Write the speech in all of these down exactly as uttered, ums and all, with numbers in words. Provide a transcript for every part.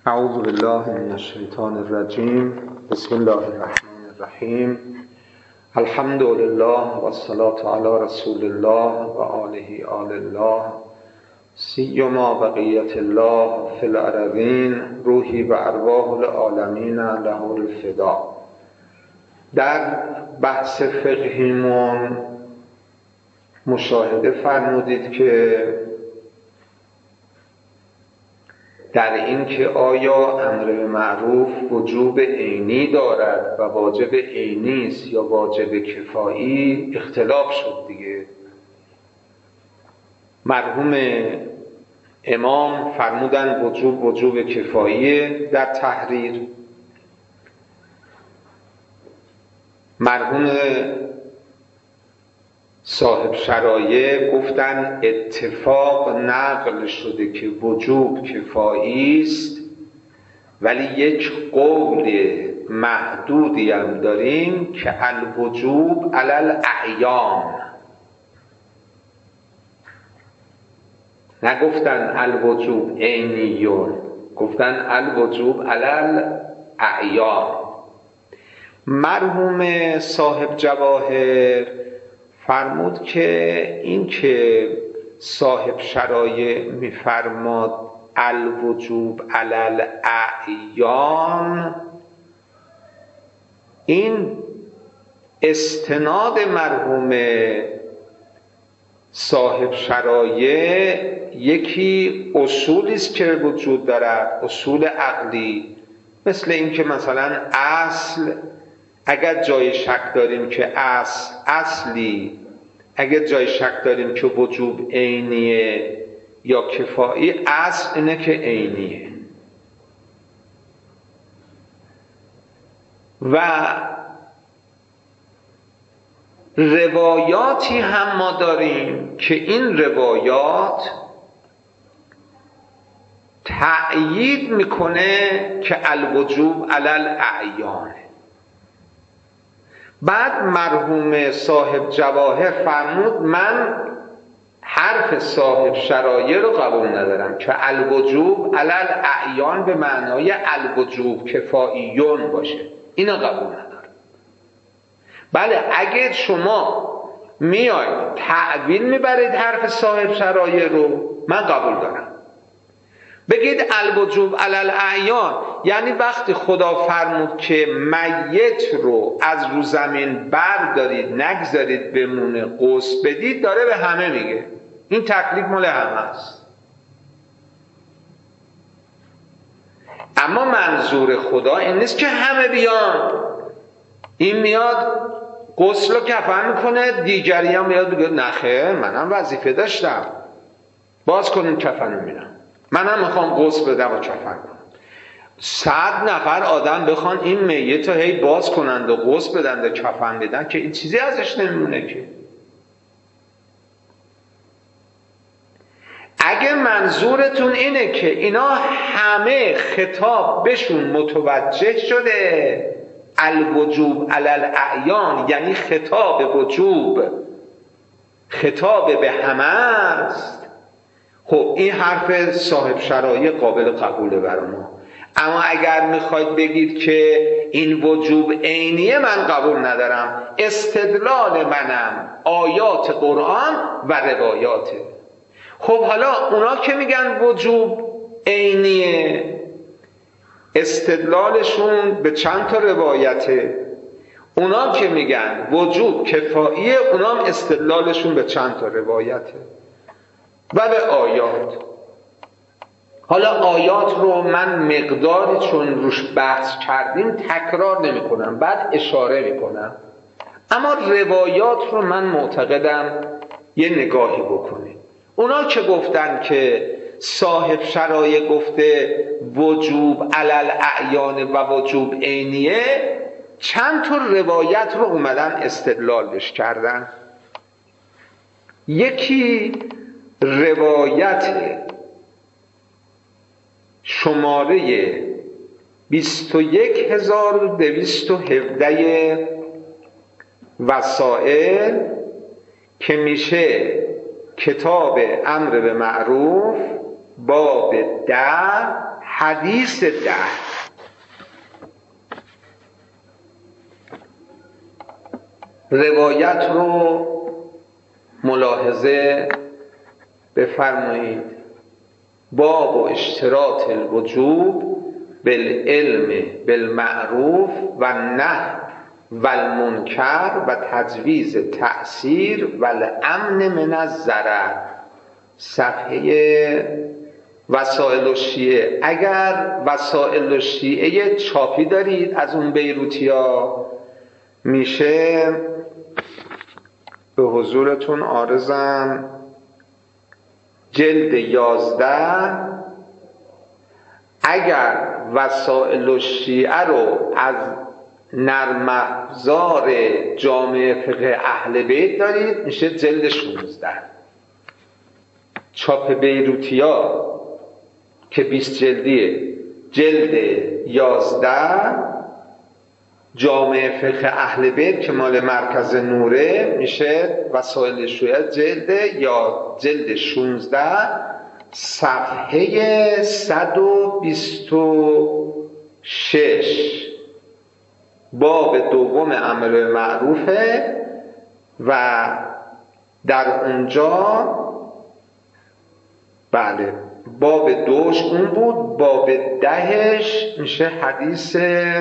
اعوذ بالله من الشیطان الرجیم. بسم الله الرحمن الرحیم. الحمد لله و الصلاة علی رسول الله و آله آل الله سیما بقیت الله فی الارضین روحی و ارواح العالمین له الفدا. در بحث فقهیمون مشاهده فرمودید که در این که آیا امر به معروف وجوب عینی دارد و واجب عینی است یا واجب کفایی اختلاف شد دیگه. مرحوم امام فرمودن وجوب وجوب کفاییه در تحریر. مرحوم صاحب شرایع گفتن اتفاق نقل شده که وجوب کفایی است، ولی یک قول محدودی هم داریم که الوجوب علی الاعیان. نگفتن الوجوب عینیون، گفتن الوجوب علی الاعیان. مرحوم صاحب جواهر فرمود که این که صاحب شرایع میفرماد الوجوب علی الاعیان، این استناد مرحوم صاحب شرایع یکی اصولی است که وجود دارد، اصول عقلی، مثل این که مثلا اصل اگر جای شک داریم که اصل اصلی اگر جای شک داریم که وجوب عینیه یا کفایی، اصل اینه که عینیه. و روایاتی هم ما داریم که این روایات تأیید میکنه که الوجوب علی الاعیان. بعد مرحوم صاحب جواهر فرمود من حرف صاحب شرایع رو قبول ندارم که الوجوب علی الاعیان به معنای الوجوب کفاییون باشه، اینو قبول ندارم. بله، اگر شما میاید تعویل میبرید حرف صاحب شرایع رو، من قبول دارم. بگید الوجوب علی الاعیان یعنی وقتی خدا فرمود که میت رو از رو زمین بردارید نگذارید بمونه غسل بدید، داره به همه میگه این تکلیف مال همه است. اما منظور خدا این نیست که همه بیان، این میاد غسل رو کفن میکنه، دیگری هم میاد بگه نخیر منم وظیفه داشتم، باز کنیم کفن رو میرم، منم میخوام غسل بدم و کفن کنم. صد نفر آدم بخوان این میت رو هی باز کنند و غسل بدن و کفن بدن که این چیزی ازش نمیمونه که. اگه منظورتون اینه که اینا همه خطاب بهشون متوجه شده الوجوب علی الاعیان، یعنی خطاب وجوب خطاب به همه است، خب این حرف صاحب شرایع قابل قبوله برای ما. اما اگر میخواید بگید که این وجوب عینیه، من قبول ندارم. استدلال منم آیات قرآن و روایاته. خب حالا اونا که میگن وجوب عینیه، استدلالشون به چند تا روایته. اونا که میگن وجوب کفاییه، اونا هم استدلالشون به چند تا روایته و به آیات. حالا آیات رو من مقداری چون روش بحث کردیم تکرار نمی کنم، بعد اشاره می کنم. اما روایات رو من معتقدم یه نگاهی بکنیم. اونا که گفتن که صاحب شرایع گفته وجوب علی الاعیان و وجوب عینیه، چند تا روایت رو اومدن استدلال بش کردن. یکی روایت شماره بیست و یک هزار و دویست و هفده وسائل که میشه کتاب امر به معروف باب ده، حدیث ده. روایت رو ملاحظه بفرمایید. باب و اشتراط الوجوب بالعلم بالمعروف و نه و المنکر و تجویز تأثیر و الامن من الضرر. صفحه وسائل الشیعه. اگر وسائل الشیعه چاپی دارید از اون بیروتی ها، میشه به حضورتون عارضم جلد یازده. اگر وسائل الشیعه رو از نرم افزار جامعه فقه اهل بیت دارید، میشه جلد شانزده. چاپ بیروتیا که بیست جلدیه، جلد یازده جامعه فقه اهل بیت که مال مرکز نوره، میشه وسائل شیعه جلد یا جلد شانزده صفحه صد و بیست و شش. باب دوم امر به معروفه و در اونجا بله باب دوش اون بود، باب دهش میشه حدیث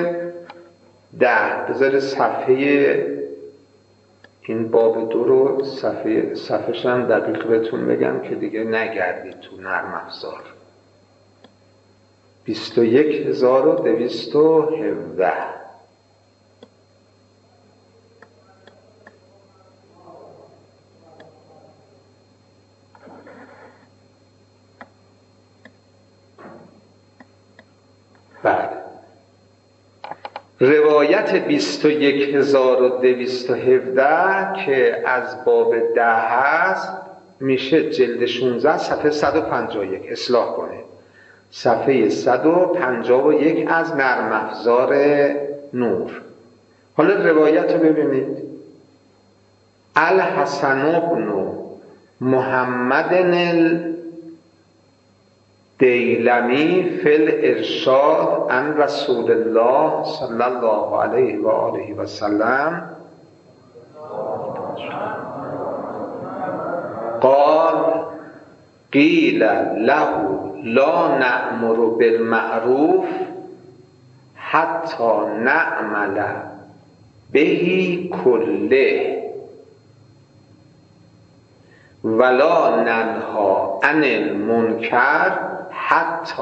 ده. بذار صفحه این باب دو رو صفحه صفحه‌ش هم دقیق بهتون بگم که دیگه نگردید تو نرم افزار. بیست و یک هزار و دویست و هفده. بله، روایت بیست و یک هزار و دویست و هفده که از باب ده هست، میشه جلد شانزده صفحه صد و پنجاه و یک. اصلاح کنه صفحه صد و پنجاه و یک از نرم افزار نور. حالا روایت رو ببینید. الحسن بن محمد دیلمی فی الارشاد عن رسول الله صلی الله علیه و آله و سلم قال قیل له لا نأمر بالمعروف حتی نعمل به کله ولا ننهى عن المنکر حتی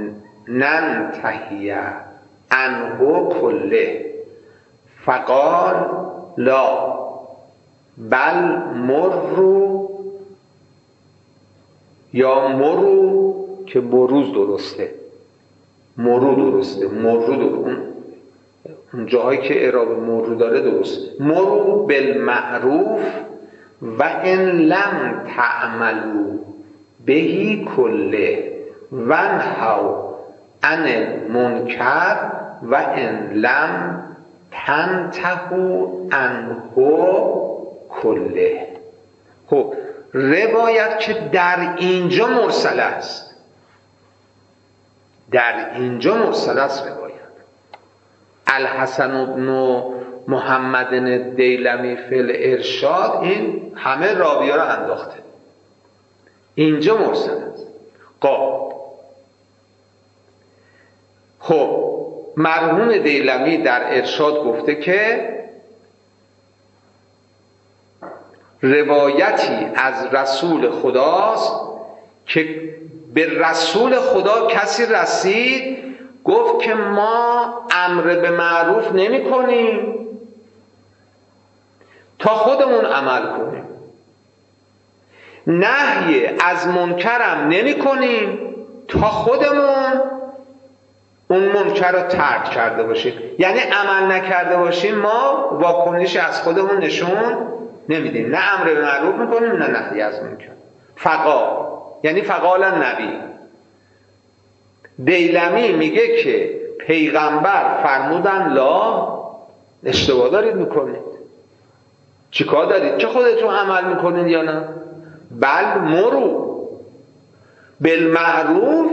ننتهی عنه کله. فقال لا بل مرو، یا مرو که مروز درسته، مرو درسته، مرو درسته. اون جاهایی که اعراب مرو داره درسته. مرو بالمعروف و ان لم تعملوا بهی کله وانهوا عن المنکر و ان لم تنتهوا عنه کله. خب روایت که در اینجا مرسل است، در اینجا مرسل است روایت. الحسن بن محمد دیلمی فی الارشاد، این همه راوی‌ها رو انداخته، اینجا مرسل است. قاب خب مرحوم دیلمی در ارشاد گفته که روایتی از رسول خداست که به رسول خدا کسی رسید گفت که ما امر به معروف نمی کنیم تا خودمون عمل کنیم، نهی از منکرم نمی کنیم تا خودمون اون منکر رو ترک کرده باشیم. یعنی عمل نکرده باشیم ما واکنش از خودمون نشون نمیدیم، نه امر به معروف میکنیم نه نهی از منکر. فقال یعنی فقال النبی. دیلمی میگه که پیغمبر فرمودن لا، اشتباه دارید میکنید، چیکار دارید؟ چه خودتون عمل میکنید یا نه؟ بل مرو، بالمعروف،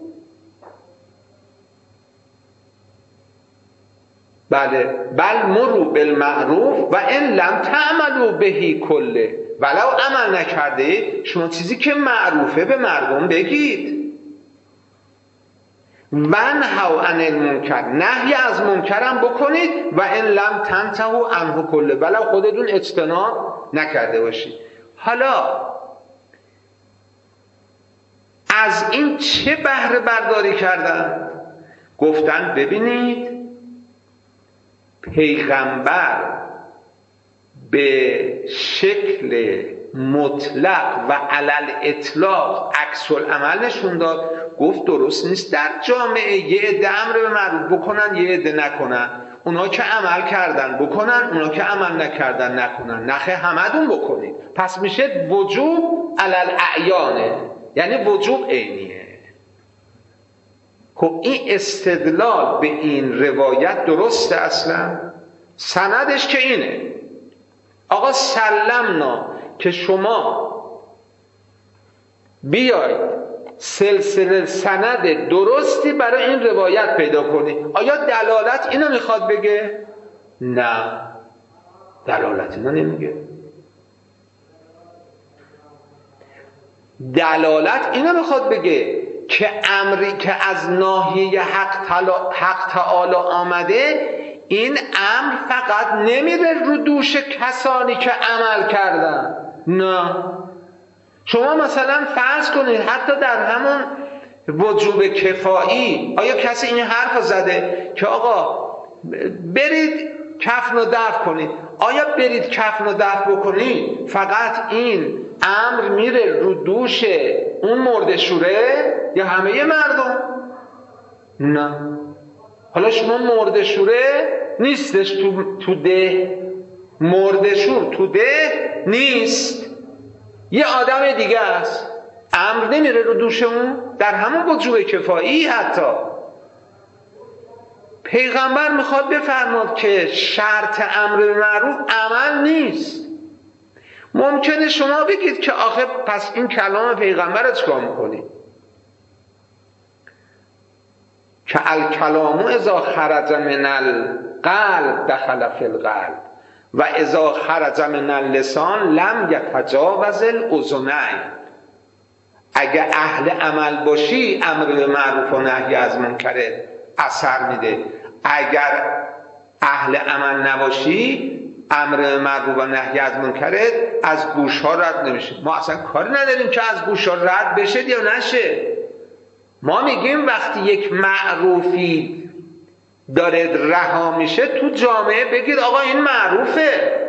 بله، بل مرو بالمعروف و ان لم تعملوا بهی کله، ولو عمل نکرده شما چیزی که معروفه به مردم بگید. ونهوا عن المنکر، نهی از منکرم بکنید. و ان لم تنتهوا عنه کله، ولو خودتون اجتناب نکرده باشید. حالا از این چه بهره برداری کردن؟ گفتن ببینید پیغمبر به شکل مطلق و علل اطلاق عکس العمل نشون داد. گفت درست نیست در جامعه یه عده امر به معروف بکنن یه عده نکنن، اونا که عمل کردن بکنن، اونا که عمل نکردن نکنن. نخه همدون بکنید. پس میشه وجوب علل اعیانه، یعنی وجوب عینیه. خب این استدلال به این روایت درسته؟ اصلا سندش که اینه آقا سلمنا که شما بیاید سلسله سند درستی برای این روایت پیدا کنید. آیا دلالت اینو میخواد بگه؟ نه، دلالت اینو نمیگه. دلالت اینو میخواد بگه که امری که از ناحیه حق, تلا حق تعالی آمده، این امر فقط نمیره رو دوش کسانی که عمل کردن. نه، شما مثلا فرض کنید حتی در همون وجوب کفایی، آیا کسی این حرف زده که آقا برید کفن رو دفن کنید؟ آیا برید کفن رو دفن بکنید فقط این امر میره رو دوش اون مردشوره یا همه مردم؟ نه. حالا شما مردشوره نیستش تو, تو ده، مردشور تو ده نیست، یه آدم دیگه است، امر نمیره رو دوش اون؟ در همون وجوب کفایی حتی پیغمبر میخواد بفرماد که شرط امر به معروف عمل نیست. ممکنه شما بگید که آخه پس این کلام پیغمبر رو چیکار میکنی؟ که الکلام اذا خرج من القلب دخل فی القلب و اذا خرج من اللسان لم یتجاوز الاذنین. اگه اهل عمل باشی امر به معروف و نهی از منکر اثر میده، اگر اهل عمل نباشی امر به معروف و نهی از منکرت از گوش ها رد نمیشه. ما اصلا کاری نداریم که از گوش ها رد بشه یا نشه. ما میگیم وقتی یک معروفی داره رها میشه تو جامعه بگید آقا این معروفه.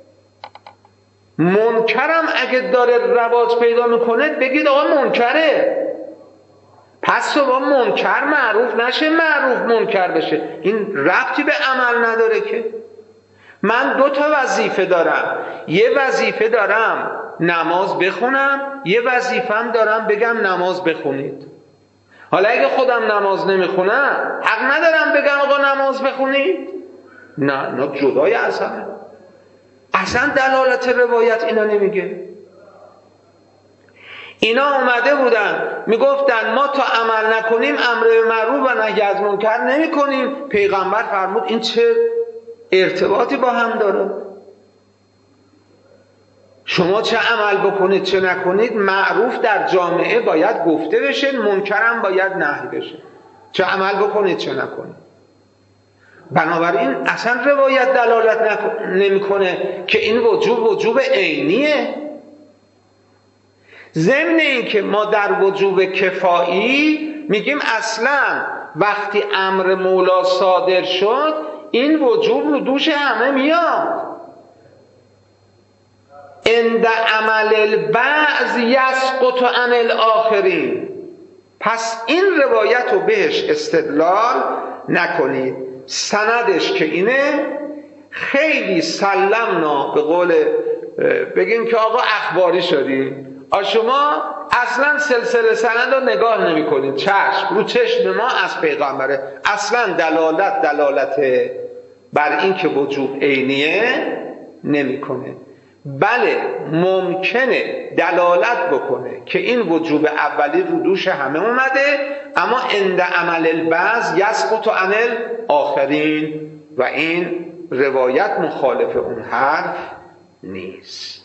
منکرم اگه داره رواج پیدا میکنه بگید آقا منکره. پس با منکر معروف نشه، معروف منکر بشه. این ربطی به عمل نداره که. من دو تا وظیفه دارم، یه وظیفه دارم نماز بخونم، یه وظیفم دارم بگم نماز بخونید. حالا اگه خودم نماز نمیخونم حق ندارم بگم آقا نماز بخونید؟ نه، نه جدای از همه. اصلا دلالت روایت اینا نمیگه. اینا اومده بودن میگفتن ما تا عمل نکنیم امر به معروف و نهی از منکر نمی کنیم. پیغمبر فرمود این چه ارتباطی با هم داره؟ شما چه عمل بکنید چه نکنید معروف در جامعه باید گفته بشه، منکرم باید نهی بشه. چه عمل بکنید چه نکنید. بنابراین اصلا روایت دلالت نمیکنه که این وجوب وجوب عینیه. ضمن این که ما در وجوب کفایی میگیم اصلا وقتی امر مولا صادر شد این وجوب رو دوش همه میاد. عند عمل البعض یسقط عن الاخرین. پس این روایت رو بهش استدلال نکنید. سندش که اینه خیلی سلمنا، به قول بگیم که آقا اخباری شدیم، آ شما اصلا سلسله سند رو نگاه نمی کنید، چشم رو چشم ما از پیغمبره. اصلا دلالت دلالت بر این که وجوب عینیه نمی کنه. بله ممکنه دلالت بکنه که این وجوب اولی رو دوش همه اومده، اما عند عمل البعض یسقط عن الاخرین، و این روایت مخالف اون حرف نیست.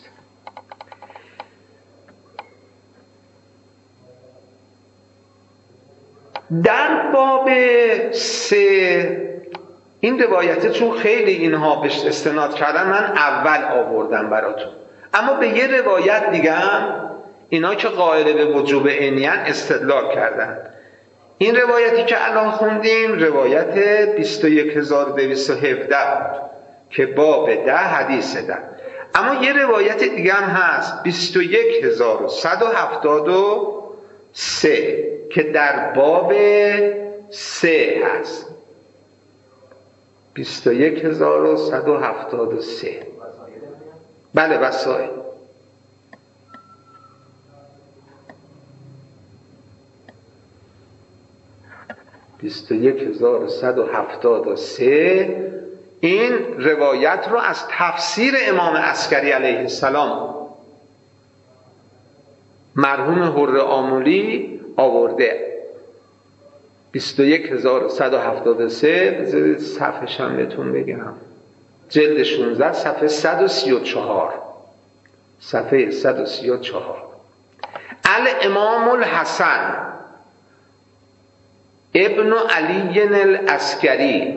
در باب سه این روایته چون خیلی اینها بهش استناد کردن من اول آوردم براتون، اما به یه روایت دیگه هم اینا که قائل به وجوب عینیان استدلال کردن. این روایتی که الان خوندیم روایت بیست و یک هزار و دویست و هفده بود که باب ده حدیث ده، اما یه روایت دیگه هم هست بیست و یک هزار و صد و هفتاد و سه که در باب سه هست. بیست و یک هزار و صد و هفتاد و سه بله وسائل. بیست و یک هزار و صد و هفتاد و سه این روایت رو از تفسیر امام عسکری علیه السلام مرحوم حر آملی آورده. بیست و یک هزار و صد و هفتاد و سه بذارید صفحه‌ش هم بهتون بگم، جلد شانزده صفحه صد و سی و چهار، صفحه صد و سی و چهار. الامام الحسن ابن علی العسکری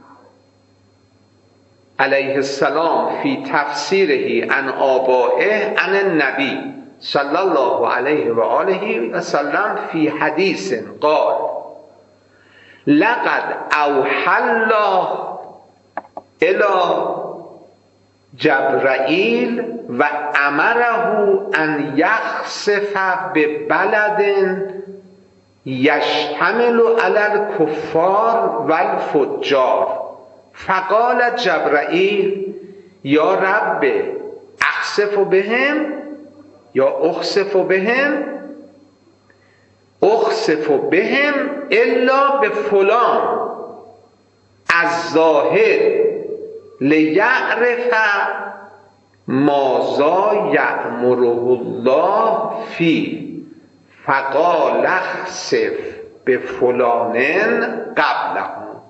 علیه السلام فی تفسیره عن آبائه عن النبی صلی الله علیه و آله و سلم فی حدیث قال لقد اوحى الله الى جبرائیل و امره ان یخسف ببلد یشتمل علی الکفار و الفجار فقال جبرائیل یا رب اخسف بهم یا اخسف بهم اخسف بهم الا به فلان از ظاهر لیعرف ماذا یأمره الله فی فقال اخسف به فلانن قبله.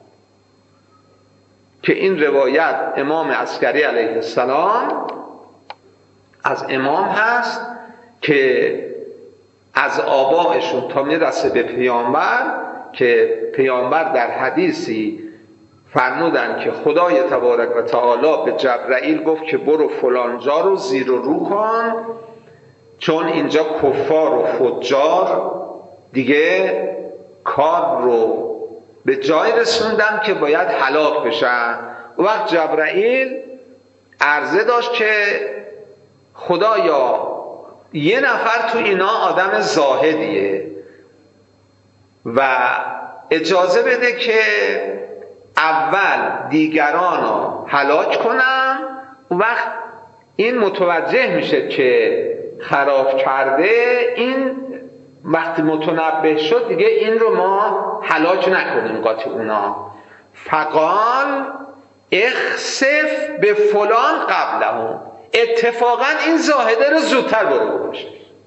که این روایت امام عسکری علیه السلام از امام هست که از آبائشون تا میرسه به پیامبر، که پیامبر در حدیثی فرمودن که خدای تبارک و تعالی به جبرائیل گفت که برو فلانجا رو زیر و رو کن، چون اینجا کفار و فجار دیگه کار رو به جای رسوندن که باید هلاک بشن. و وقت جبرائیل عرضه داشت که خدایا یه نفر تو اینا آدم زاهدیه و اجازه بده که اول دیگران رو هلاک کنم، وقت این متوجه میشه که خراب کرده، این وقتی متنبه شد دیگه این رو ما هلاک نکنیم قاطی اونا. فقال اخسف به فلان قبلهم، اتفاقا این زاهده رو زودتر برو بکشه.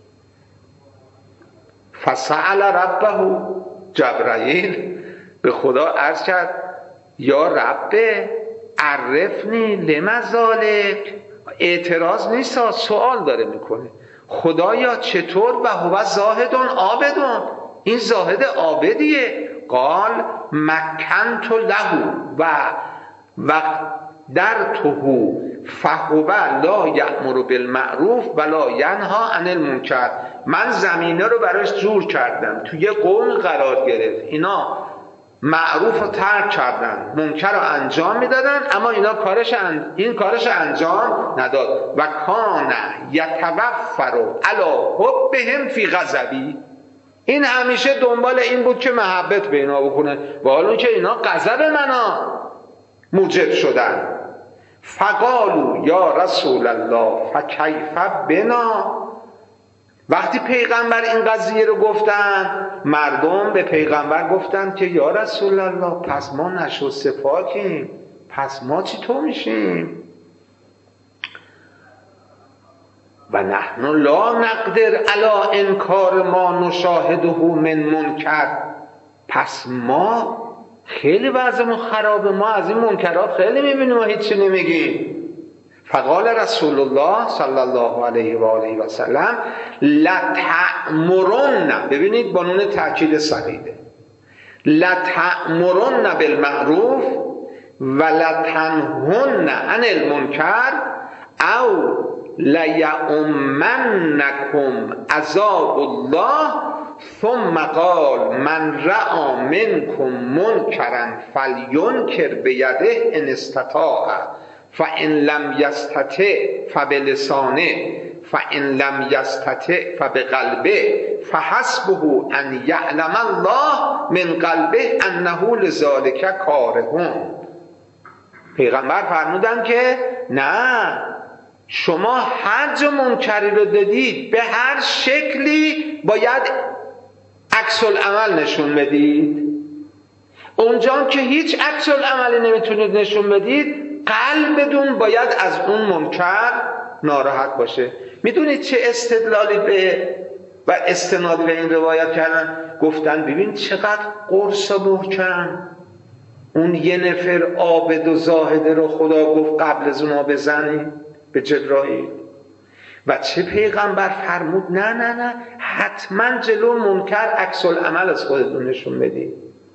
فسأل ربه، جبرائیل به خدا عرض کرد یا رب عرفنی لما ذالک، اعتراض نیست، سوال داره میکنه خدایا چطور و هو زاهدون عابدون، این زاهد عابدیه. قال مکنت له و وقت در توهو فهو لا یأمر بالمعروف ولا ینهی عن المنکر، من زمینه رو براش جور کردم، توی یه قوم قرار گرفت، اینا معروف رو ترک کردن، منکر رو انجام میدادن، اما اینا کارش ان... این کارش انجام نداد. و کان یتوفر علی حبهم فی غضبی، این همیشه دنبال این بود که محبت به اینا بکنه، و حالا که اینا غضب منو موجب شدن. فقالوا یا رسول الله فکیف بنا، وقتی پیغمبر این قضیه رو گفتن مردم به پیغمبر گفتن که یا رسول الله پس ما نشسته پاکیم، پس ما چطور میشیم؟ و نحن لا نقدر علی انکار ما نشاهده من منکر. پس ما خیلی وضعمون خرابه، ما از این منکرات خیلی میبینیم و هیچی نمیگیم. فقال رسول الله صلی الله علیه و آله و سلم لتأمرن، ببینید با نون تاکید سقیده، لتأمرن بالمعروف و لتنهن عن المنکر او لیؤمنکم عذاب الله. ثم قال من رأى منکم منکرا فلینکر بیده ان استطاع فان لم یستطع فبلسانه فان لم یستطع فبقلبه فحسبه ان یعلم الله من قلبه انه لذلک کاره. پیغمبر فرمودن که نه، شما هر جا منکری رو دادید به هر شکلی باید عکس العمل نشون بدید. اونجا که هیچ عکس العملی نمیتونید نشون بدید، قلبتون باید از اون منکر ناراحت باشه. میدونید چه استدلالی به و استناد به این روایت کردن؟ گفتن ببین چقدر قرص و محکم، اون یه نفر عابد و زاهده رو خدا گفت قبل از اونا بزنی به جبرائیل، و چه پیغمبر فرمود نه نه نه حتما جلو منکر عکس العمل از خودتون نشون بدید.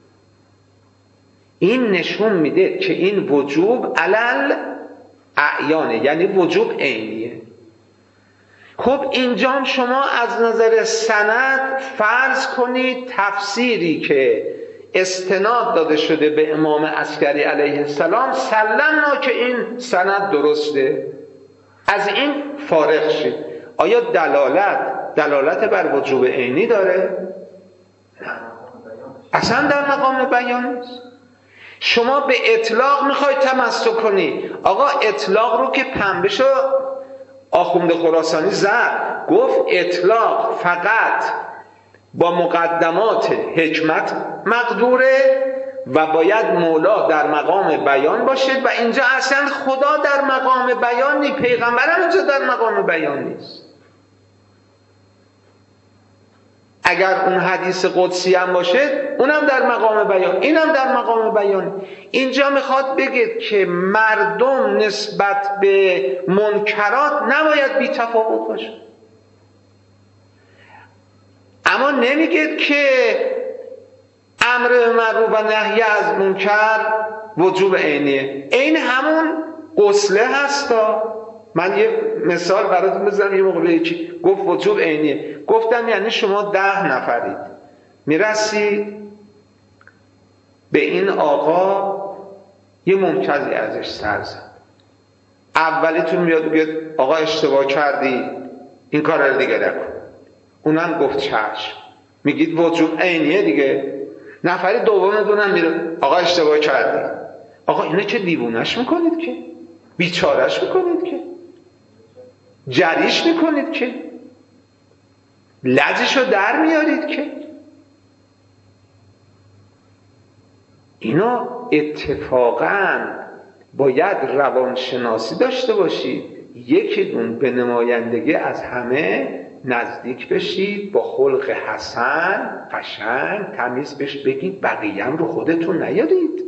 این نشون میده که این وجوب علل اعیانه، یعنی وجوب عینیه. خب اینجا شما از نظر سند فرض کنید تفسیری که استناد داده شده به امام عسکری علیه السلام سلمنا که این سند درسته، از این فارغ شید. آیا دلالت دلالت بر وجوب عینی داره؟ نه، اصلا در مقام بیان نیست. شما به اطلاق میخوای تمسک کنی. آقا اطلاق رو که پنبهشو آخوند خراسانی زد، گفت اطلاق فقط با مقدمات حکمت مقدوره و باید مولا در مقام بیان باشد، و اینجا اصلا خدا در مقام بیان نیست، پیغمبر هم اینجا در مقام بیان نیست. اگر اون حدیث قدسی هم باشه اونم در مقام بیان، اینم در مقام بیان. اینجا میخواد بگه که مردم نسبت به منکرات نباید بی تفاوت باشه، اما نمیگه که امر به معروف و نهی از منکر وجوب عینیه. این همون غسله هستا. من یه مثال براتون بزنم. یه موقع یکی گفت وجوب عینیه، گفتم یعنی شما ده نفرید میرسید به این آقا یه ممتازی ازش سر زد، اولیتون میاد بگید آقا اشتباه کردی این کار رو دیگه نکن، اونم گفت چشم، میگید وجوب عینیه دیگه. نفری دومتون هم میره آقا اشتباه کردی. آقا اینو چه دیوونش میکنید که، بیچارش میکنید که، جریش میکنید که، لجشو در میارید که. اینا اتفاقاً باید روانشناسی داشته باشید، یکی دون به نمایندگی از همه نزدیک بشید، با خلق حسن قشنگ تمیز بهش بگید، بقیه هم رو خودتون نیارید.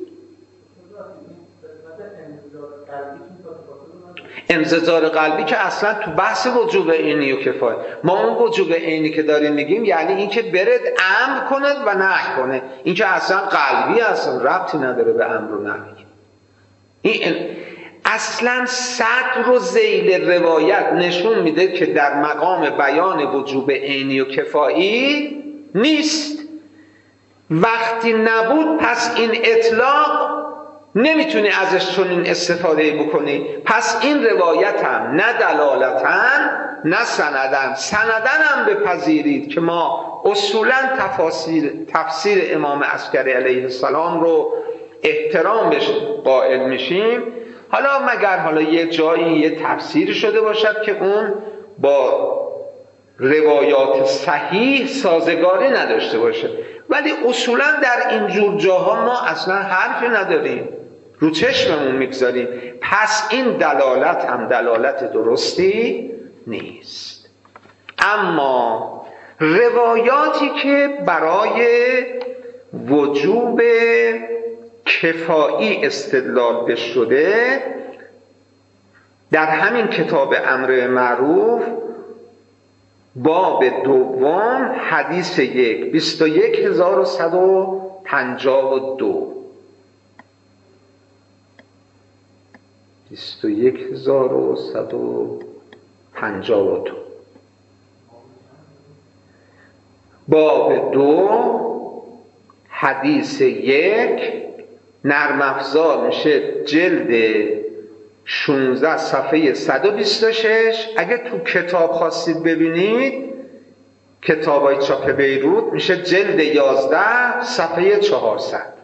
انزجار قلبی که اصلا تو بحث وجوب عینی و کفایه. ما اون وجوب عینی که داریم میگیم یعنی این که برد امر کند و نهی کنه، این که اصلا قلبی اصلا ربطی نداره به امر و نهی. این اصلا صدر و ذیل روایت نشون میده که در مقام بیان وجوب عینی و کفایی نیست. وقتی نبود پس این اطلاق نمیتونی ازش چنین استفاده بکنی. پس این روایت هم نه دلالتن نه سندن. سندن هم بپذیرید که ما اصولا تفاسیر تفسیر امام عسکری علیه السلام رو احترام بهش قائل میشیم. حالا مگر حالا یه جایی یه تفسیر شده باشد که اون با روایات صحیح سازگاری نداشته باشه، ولی اصولا در اینجور جاها ما اصلا حرفی نداریم، رو چشممون میگذاریم. پس این دلالت هم دلالت درستی نیست. اما روایاتی که برای وجوب کفایی استدلال به شده در همین کتاب امر معروف باب دوم حدیث یک بیست و یک هزار و صد و پنجاه و دو بیست و یک هزار و صد و پنجاه و دو باب دو حدیث یک نرم افزار میشه جلد شانزده صفحه صد و بیست و شش. اگه تو کتاب خواستید ببینید کتابای چاپ بیروت میشه جلد یازده صفحه چهارصد.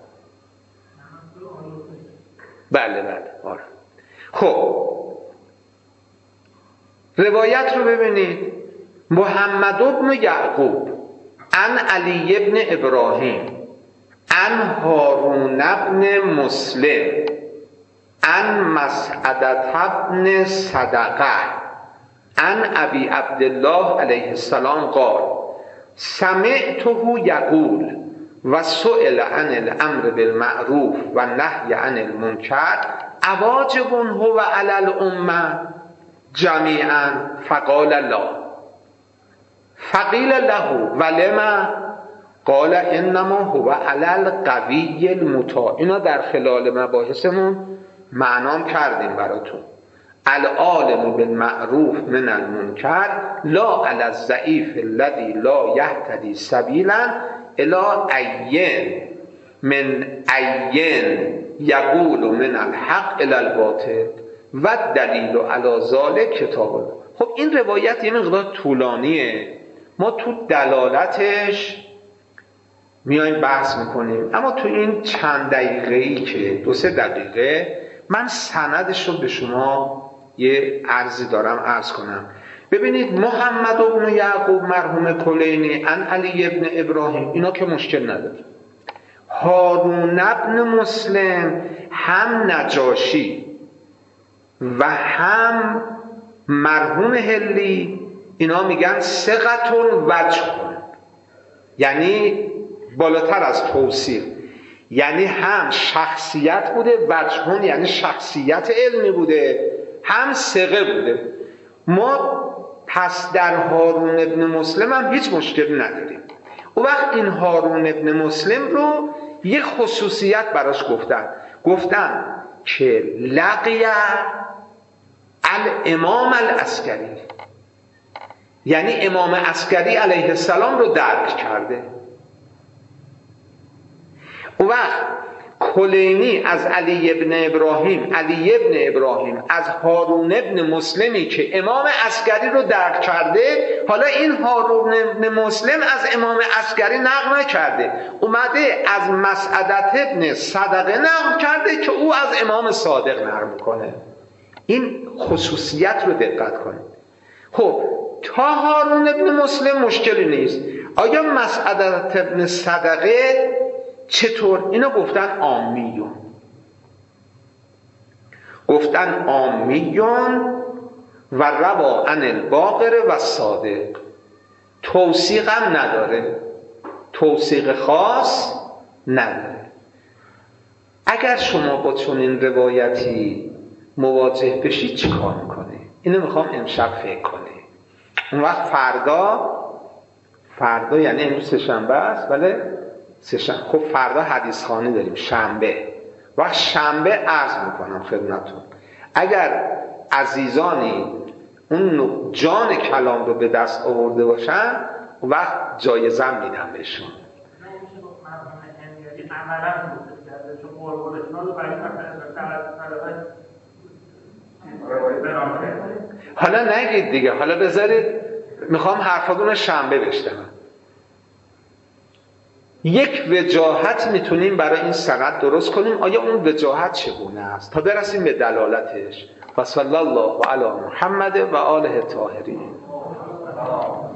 بله بله آره. خب روایت رو ببینید. محمد ابن یعقوب عن علی ابن ابراهیم عن هارون ابن مسلم عن مسعدة ابن صدقه عن ابی عبدالله علیه السلام قال سمعته یقول و سئل عن الامر بالمعروف و نهی عن المنکر اواجب هو علی الامه جمیعا فقال لا فقیل له ولما قال انما هو علی القوی المطاع. اینا در خلال مباحثمون معنام کردیم براتون. العالم بالمعروف من المنکر لا علی الضعیف الذی لا یهتدی سبیلا الی عین من عین یقول من الحق الی الباطل و دلیل علی ذلک کتاب الله. خب این روایت یه مقدار طولانیه، ما تو دلالتش میایم بحث میکنیم، اما تو این چند دقیقه‌ای که دو سه دقیقه من سندش رو به شما یه عرضی دارم عرض کنم. ببینید محمد ابن یعقوب مرحوم کلینی عن علی ابن ابراهیم اینا که مشکل نداره. هارون ابن مسلم هم نجاشی و هم مرحوم هلی اینا میگن ثقتون وجهون، یعنی بالاتر از توصیف، یعنی هم شخصیت بوده، وجهون یعنی شخصیت علمی بوده، هم ثقه بوده. ما پس در هارون ابن مسلم هم هیچ مشکلی نداریم. اون وقت این هارون ابن مسلم رو یه خصوصیت براش گفتن، گفتن که لقی الامام العسکری، یعنی امام عسکری علیه السلام رو درک کرده. اون وقت کلینی از علی ابن ابراهیم علی ابن ابراهیم از هارون ابن مسلمی که امام عسکری رو درک کرده، حالا این هارون ابن مسلم از امام عسکری نقل نکرده، اومده از مسعدة ابن صدقه نقل کرده که او از امام صادق نقل میکنه. این خصوصیت رو دقت کنید. خب تا هارون ابن مسلم مشکلی نیست. آیا مسعدة ابن صدقه چطور؟ اینو گفتن عامیون، گفتن عامیون و روا عن الباقر و صادق، توثیق هم نداره، توثیق خاص نداره. اگر شما با چنین روایتی مواجه بشید چی کار میکنه؟ اینو میخوام امشب فکر کنه. اون وقت فردا فردا یعنی امروز سه شنبه است، ولی سه شنبه خب فردا حدیث خوانی داریم شنبه. وقت شنبه عرض میکنم خدمتتون، اگر عزیزانی اون جان کلام رو به دست آورده باشن اون وقت جایزه میدم بهشون. حالا نگید دیگه، حالا بذارید میخوام حرفاتون رو شنبه بشنوم. یک وجاهت میتونیم برای این سند درست کنیم. آیا اون وجاهت چگونه است تا برسیم به دلالتش؟ و صلی الله علی محمد و آله الطاهرین.